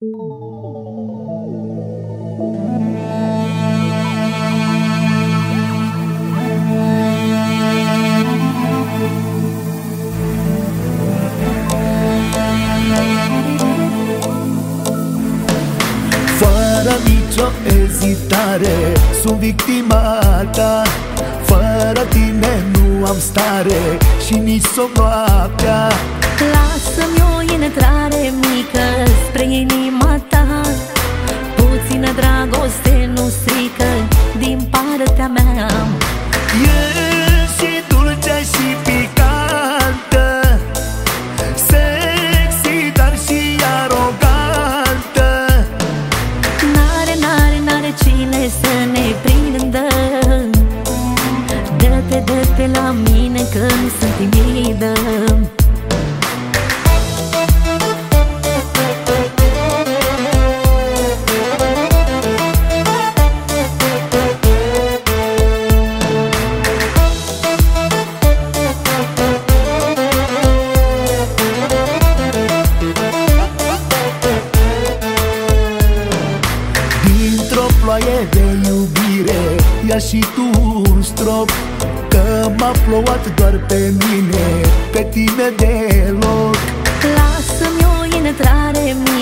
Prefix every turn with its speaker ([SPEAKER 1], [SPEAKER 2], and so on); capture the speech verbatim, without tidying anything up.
[SPEAKER 1] Fără nicio ezitare sunt victima ta. Fără tine nu am stare și nici somn noaptea.
[SPEAKER 2] Lasă-mi o intrare mică spre inima ta. Puțină dragoste nu strică din partea mea.
[SPEAKER 1] Ești și dulce și picantă, sexy, dar și arogantă.
[SPEAKER 2] N-are, n-are, n-are cine să ne prindă. Dă-te, dă-te la mine că nu sunt timidă.
[SPEAKER 1] Dintr-o ploaie de iubire ia și tu un strop, că m-a plouat doar pe mine, pe tine deloc.
[SPEAKER 2] Lasă-mi o intrare mică